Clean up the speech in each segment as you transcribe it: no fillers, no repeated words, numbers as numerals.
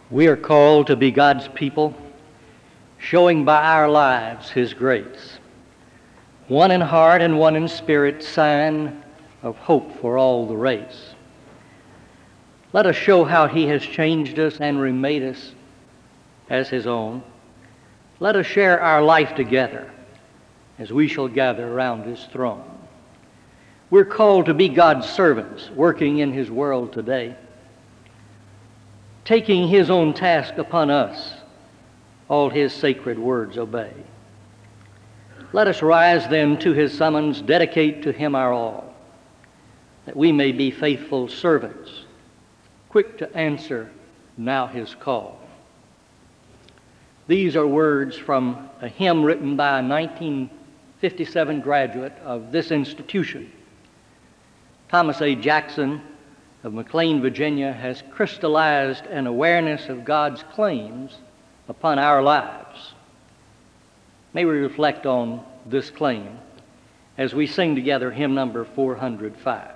We are called to be God's people, showing by our lives His grace. One in heart and one in spirit, sign of hope for all the race. Let us show how He has changed us and remade us as His own. Let us share our life together as we shall gather around His throne. We're called to be God's servants, working in His world today, taking His own task upon us, all His sacred words obey. Let us rise then to His summons, dedicate to Him our all, that we may be faithful servants, quick to answer now His call. These are words from a hymn written by a 1957 graduate of this institution. Thomas A. Jackson of McLean, Virginia, has crystallized an awareness of God's claims upon our lives. May we reflect on this claim as we sing together hymn number 405.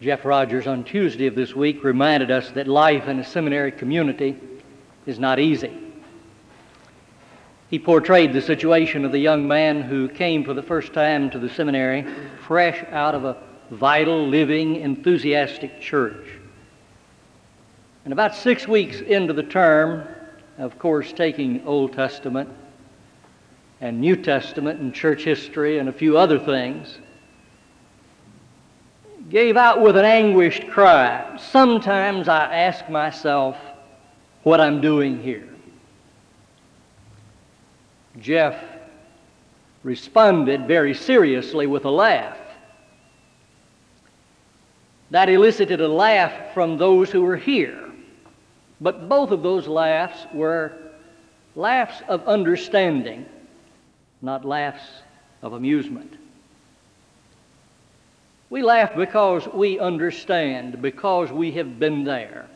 Jeff Rogers on Tuesday of this week reminded us that life in a seminary community is not easy. He portrayed the situation of the young man who came for the first time to the seminary fresh out of a vital, living, enthusiastic church. And about 6 weeks into the term, of course, taking Old Testament and New Testament and church history and a few other things, gave out with an anguished cry, "Sometimes I ask myself what I'm doing here." Jeff responded very seriously with a laugh. That elicited a laugh from those who were here. But both of those laughs were laughs of understanding, not laughs of amusement. We laugh because we understand, because we have been there.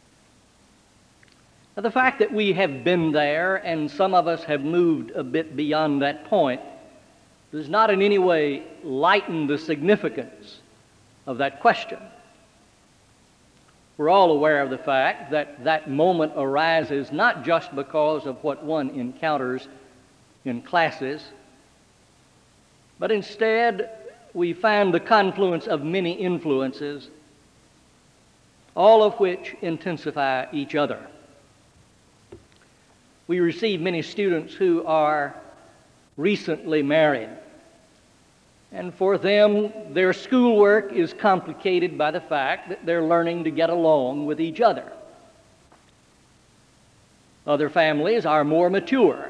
Now, the fact that we have been there, and some of us have moved a bit beyond that point, does not in any way lighten the significance of that question. We're all aware of the fact that that moment arises not just because of what one encounters in classes, but instead we find the confluence of many influences, all of which intensify each other. We receive many students who are recently married, and for them, their schoolwork is complicated by the fact that they're learning to get along with each other. Other families are more mature.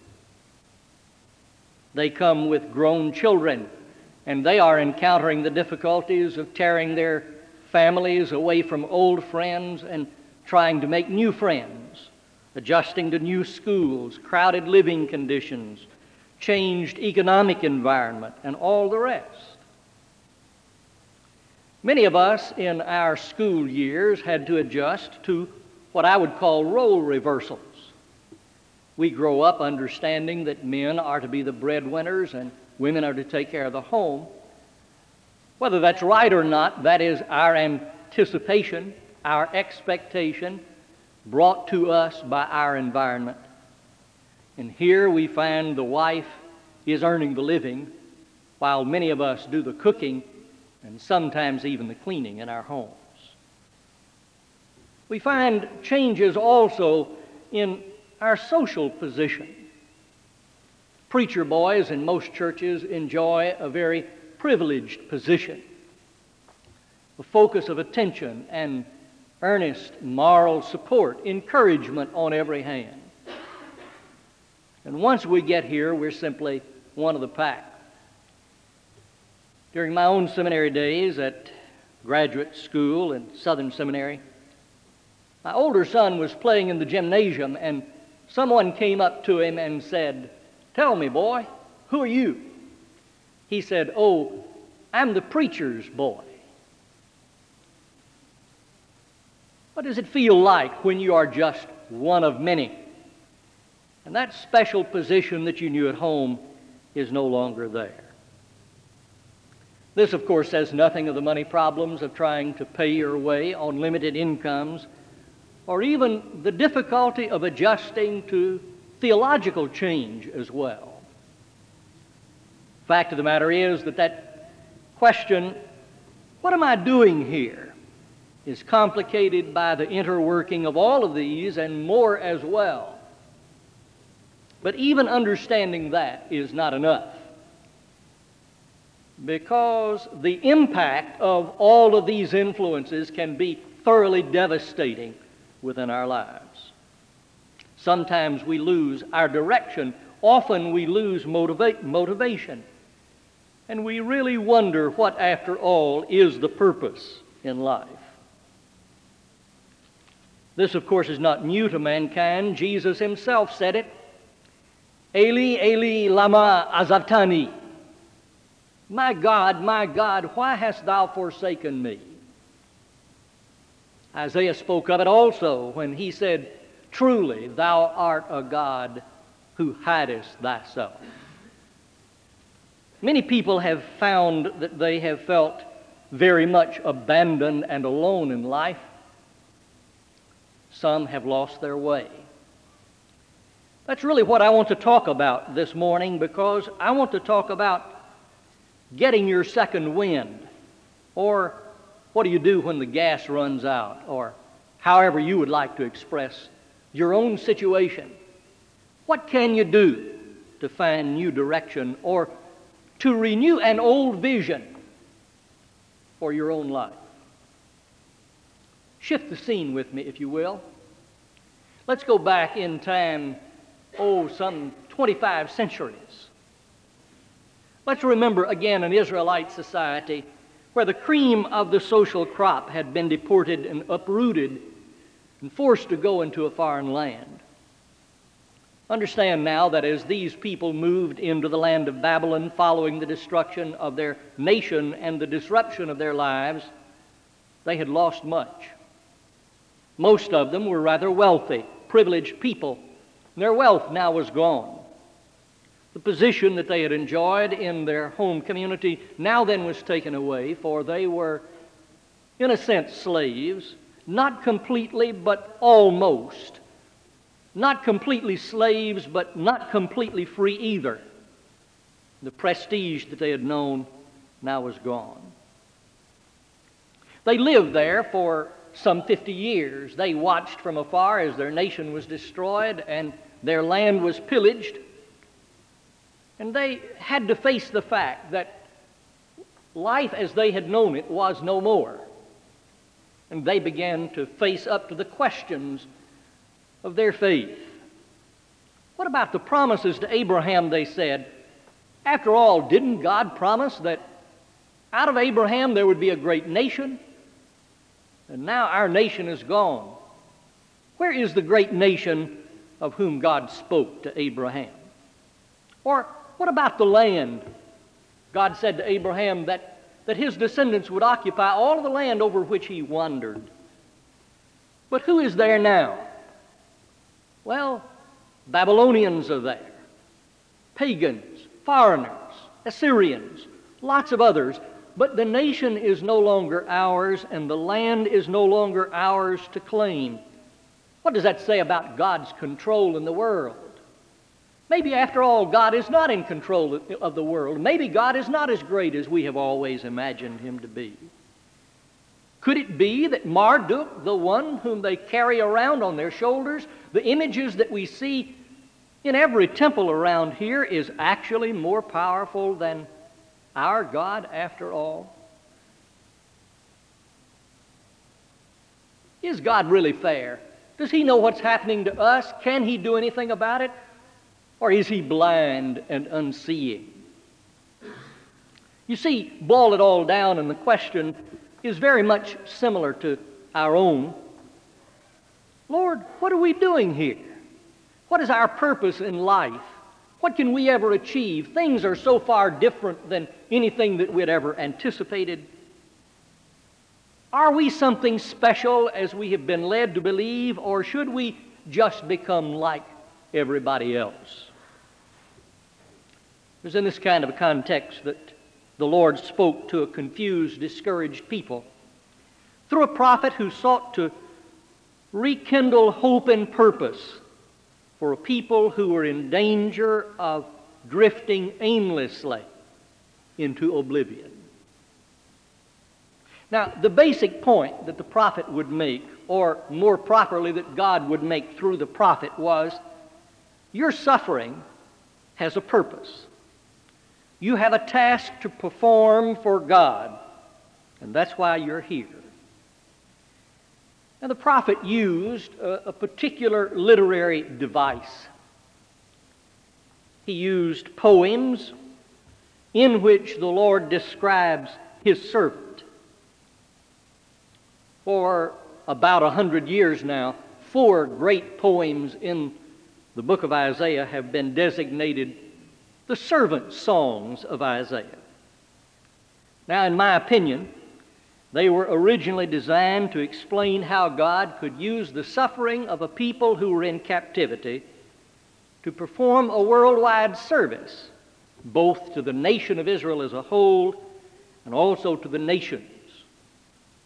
They come with grown children, and they are encountering the difficulties of tearing their families away from old friends and trying to make new friends, adjusting to new schools, crowded living conditions, changed economic environment, and all the rest. Many of us in our school years had to adjust to what I would call role reversals. We grow up understanding that men are to be the breadwinners and women are to take care of the home. Whether that's right or not, that is our anticipation, our expectation, brought to us by our environment. And here we find the wife is earning the living while many of us do the cooking and sometimes even the cleaning in our homes. We find changes also in our social position. Preacher boys in most churches enjoy a very privileged position, a focus of attention and earnest moral support, encouragement on every hand. And once we get here, we're simply one of the pack. During my own seminary days at graduate school and Southern Seminary, my older son was playing in the gymnasium, and someone came up to him and said, "Tell me, boy, who are you?" He said, "Oh, I'm the preacher's boy." What does it feel like when you are just one of many? And that special position that you knew at home is no longer there. This, of course, says nothing of the money problems of trying to pay your way on limited incomes, or even the difficulty of adjusting to theological change as well. Fact of the matter is that question, what am I doing here, is complicated by the interworking of all of these and more as well. But even understanding that is not enough, because the impact of all of these influences can be thoroughly devastating within our lives. Sometimes we lose our direction. Often we lose motivation. And we really wonder what, after all, is the purpose in life. This, of course, is not new to mankind. Jesus himself said it. "Eli, Eli, lama azabtani." My God, why hast thou forsaken me? Isaiah spoke of it also when he said, "Truly thou art a God who hidest thyself." Many people have found that they have felt very much abandoned and alone in life. Some have lost their way. That's really what I want to talk about this morning, because I want to talk about getting your second wind, or what do you do when the gas runs out, or however you would like to express your own situation. What can you do to find new direction or to renew an old vision for your own life? Shift the scene with me, if you will. Let's go back in time, some 25 centuries. Let's remember again an Israelite society where the cream of the social crop had been deported and uprooted and forced to go into a foreign land. Understand now that as these people moved into the land of Babylon following the destruction of their nation and the disruption of their lives, they had lost much. Most of them were rather wealthy, privileged people. Their wealth now was gone. The position that they had enjoyed in their home community now then was taken away, for they were, in a sense, slaves, not completely, but almost. Not completely slaves, but not completely free either. The prestige that they had known now was gone. They lived there for some 50 years. They watched from afar as their nation was destroyed and their land was pillaged. And they had to face the fact that life as they had known it was no more. And they began to face up to the questions of their faith. What about the promises to Abraham, they said? After all, didn't God promise that out of Abraham there would be a great nation? And now our nation is gone. Where is the great nation of whom God spoke to Abraham? Or what about the land? God said to Abraham that his descendants would occupy all of the land over which he wandered. But who is there now? Well, Babylonians are there, pagans, foreigners, Assyrians, lots of others, but the nation is no longer ours and the land is no longer ours to claim. What does that say about God's control in the world? Maybe after all, God is not in control of the world. Maybe God is not as great as we have always imagined him to be. Could it be that Marduk, the one whom they carry around on their shoulders, the images that we see in every temple around here, is actually more powerful than our God after all? Is God really fair? Does he know what's happening to us? Can he do anything about it? Or is he blind and unseeing? You see, boil it all down, and the question is very much similar to our own. Lord, what are we doing here? What is our purpose in life? What can we ever achieve? Things are so far different than anything that we'd ever anticipated. Are we something special as we have been led to believe, or should we just become like everybody else? It was in this kind of a context that the Lord spoke to a confused, discouraged people through a prophet who sought to rekindle hope and purpose for a people who were in danger of drifting aimlessly into oblivion. Now, the basic point that the prophet would make, or more properly that God would make through the prophet, was your suffering has a purpose. You have a task to perform for God, and that's why you're here. Now, the prophet used a particular literary device. He used poems in which the Lord describes his servant. For about 100 years now, 4 great poems in the book of Isaiah have been designated the servant songs of Isaiah. Now, in my opinion, they were originally designed to explain how God could use the suffering of a people who were in captivity to perform a worldwide service, both to the nation of Israel as a whole and also to the nations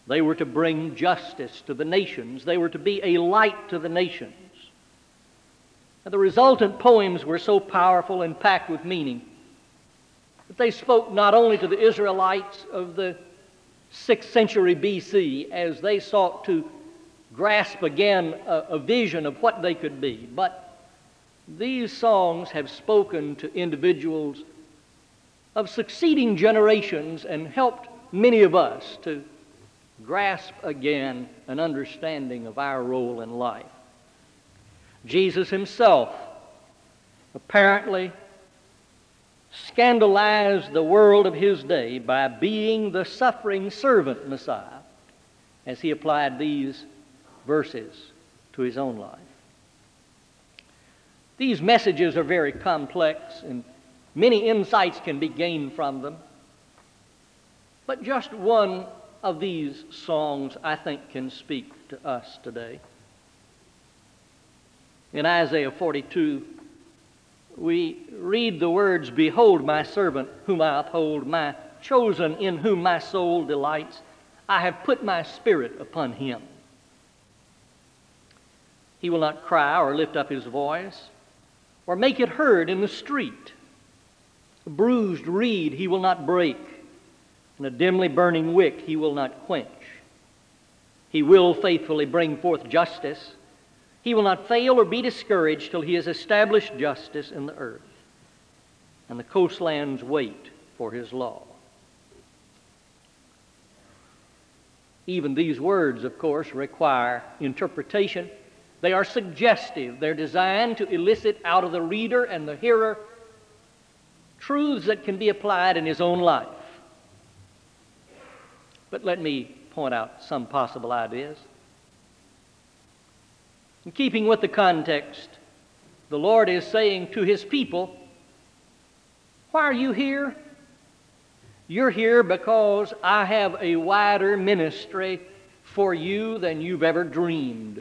They were to bring justice to the nations. They were to be a light to the nations. And the resultant poems were so powerful and packed with meaning that they spoke not only to the Israelites of the 6th century B.C. as they sought to grasp again a vision of what they could be, but these songs have spoken to individuals of succeeding generations and helped many of us to grasp again an understanding of our role in life. Jesus himself apparently scandalized the world of his day by being the suffering servant Messiah as he applied these verses to his own life. These messages are very complex and many insights can be gained from them. But just one of these songs, I think, can speak to us today. In Isaiah 42, we read the words, "Behold my servant whom I uphold, my chosen in whom my soul delights. I have put my spirit upon him. He will not cry or lift up his voice or make it heard in the street. A bruised reed he will not break, and a dimly burning wick he will not quench. He will faithfully bring forth justice. He will not fail or be discouraged till he has established justice in the earth, and the coastlands wait for his law." Even these words, of course, require interpretation. They are suggestive. They're designed to elicit out of the reader and the hearer truths that can be applied in his own life. But let me point out some possible ideas. In keeping with the context, the Lord is saying to his people, why are you here? You're here because I have a wider ministry for you than you've ever dreamed.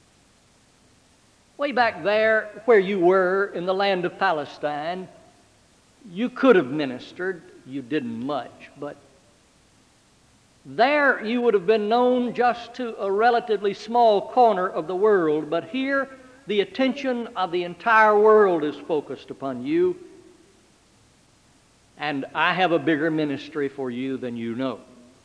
Way back there where you were in the land of Palestine, you could have ministered. You didn't much, but there you would have been known just to a relatively small corner of the world, but here the attention of the entire world is focused upon you, and I have a bigger ministry for you than you know.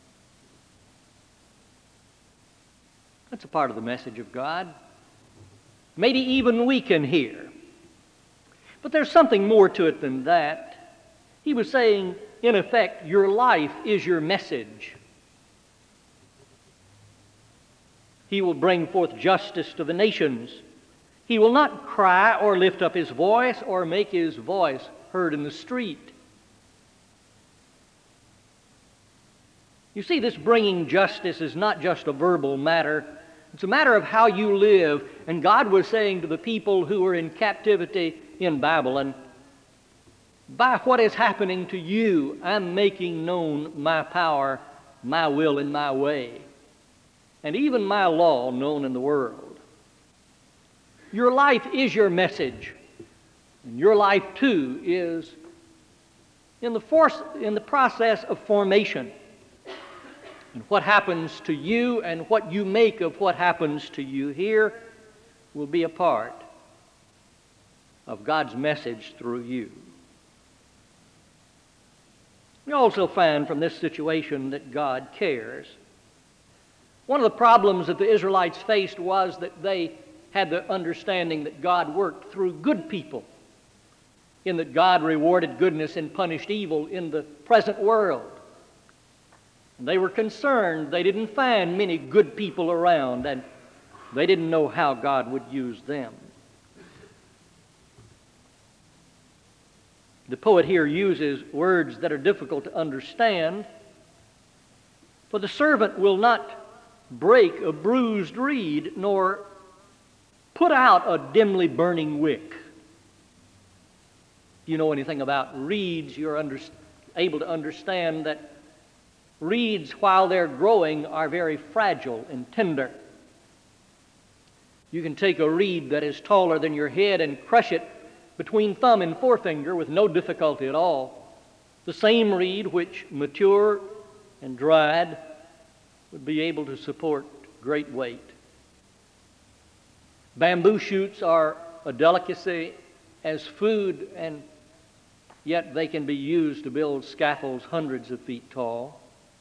That's a part of the message of God. Maybe even we can hear. But there's something more to it than that. He was saying, in effect, your life is your message. He will bring forth justice to the nations. He will not cry or lift up his voice or make his voice heard in the street. You see, this bringing justice is not just a verbal matter. It's a matter of how you live. And God was saying to the people who were in captivity in Babylon, by what is happening to you, I'm making known my power, my will, and my way, and even my law known in the world. Your life is your message. And your life, too, is in the process of formation. And what happens to you and what you make of what happens to you here will be a part of God's message through you. We also find from this situation that God cares. One of the problems that the Israelites faced was that they had the understanding that God worked through good people, in that God rewarded goodness and punished evil in the present world. And they were concerned. They didn't find many good people around, and they didn't know how God would use them. The poet here uses words that are difficult to understand. For the servant will not break a bruised reed, nor put out a dimly burning wick. If you know anything about reeds, you're able to understand that reeds, while they're growing, are very fragile and tender. You can take a reed that is taller than your head and crush it between thumb and forefinger with no difficulty at all. The same reed which matured and dried would be able to support great weight. Bamboo shoots are a delicacy as food, and yet they can be used to build scaffolds hundreds of feet tall.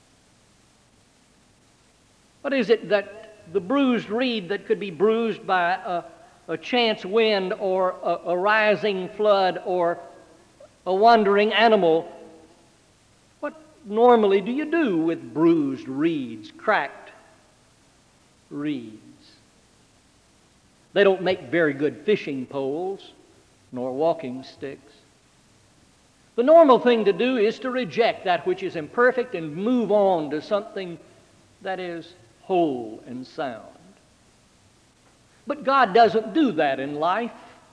What is it that the bruised reed that could be bruised by a chance wind or a rising flood or a wandering animal? What normally do you do with bruised reeds, cracked reeds? They don't make very good fishing poles nor walking sticks. The normal thing to do is to reject that which is imperfect and move on to something that is whole and sound. But God doesn't do that in life.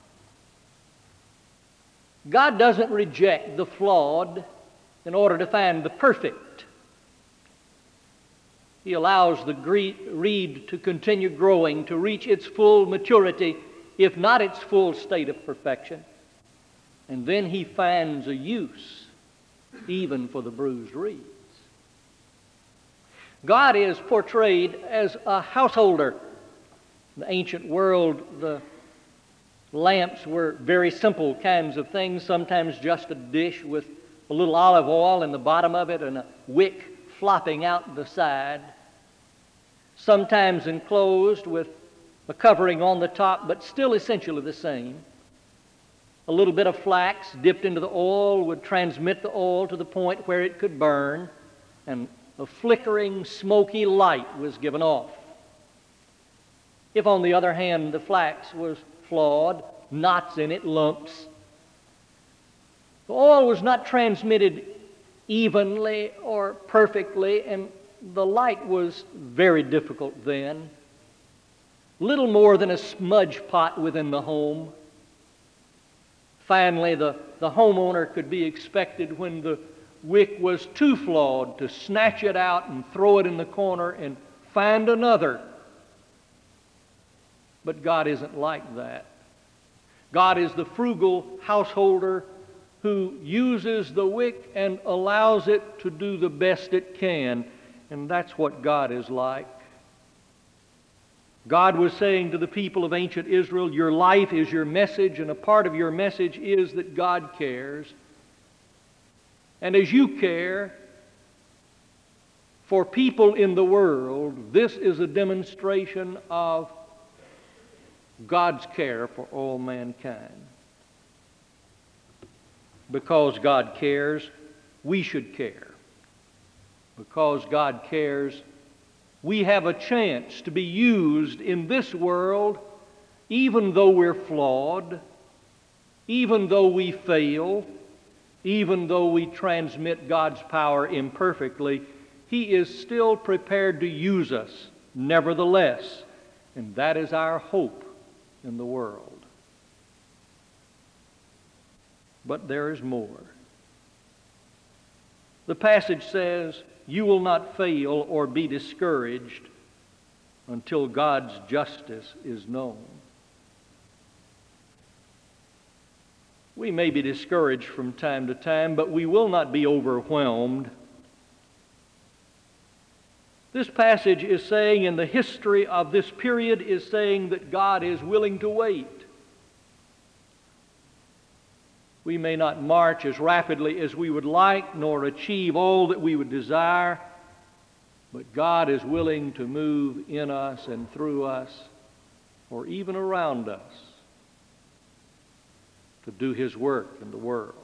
God doesn't reject the flawed in order to find the perfect. He allows the reed to continue growing, to reach its full maturity, if not its full state of perfection. And then He finds a use even for the bruised reeds. God is portrayed as a householder. In the ancient world, the lamps were very simple kinds of things, sometimes just a dish with a little olive oil in the bottom of it and a wick flopping out the side, sometimes enclosed with a covering on the top, but still essentially the same. A little bit of flax dipped into the oil would transmit the oil to the point where it could burn, and a flickering, smoky light was given off. If, on the other hand, the flax was flawed, knots in it, lumps, the oil was not transmitted evenly or perfectly, and the light was very difficult then. Little more than a smudge pot within the home. Finally, the homeowner could be expected, when the wick was too flawed, to snatch it out and throw it in the corner and find another. But God isn't like that. God is the frugal householder who uses the wick and allows it to do the best it can. And that's what God is like. God was saying to the people of ancient Israel, your life is your message, and a part of your message is that God cares. And as you care for people in the world, this is a demonstration of God's care for all mankind. Because God cares, we should care. Because God cares, we have a chance to be used in this world, even though we're flawed, even though we fail, even though we transmit God's power imperfectly. He is still prepared to use us, nevertheless. And that is our hope in the world. But there is more. The passage says, you will not fail or be discouraged until God's justice is known. We may be discouraged from time to time, but we will not be overwhelmed. This passage is saying, in the history of this period, is saying that God is willing to wait. We may not march as rapidly as we would like, nor achieve all that we would desire, but God is willing to move in us and through us, or even around us, to do His work in the world.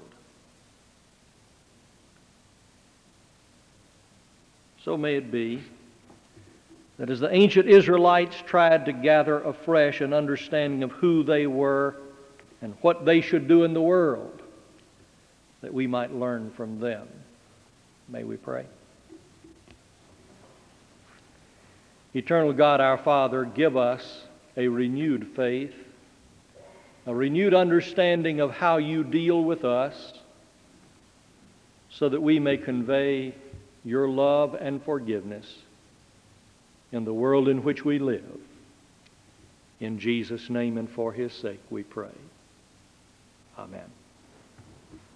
So may it be that as the ancient Israelites tried to gather afresh an understanding of who they were and what they should do in the world, that we might learn from them. May we pray. Eternal God, our Father, give us a renewed faith, a renewed understanding of how you deal with us, so that we may convey your love and forgiveness in the world in which we live. In Jesus' name and for His sake we pray. Amen.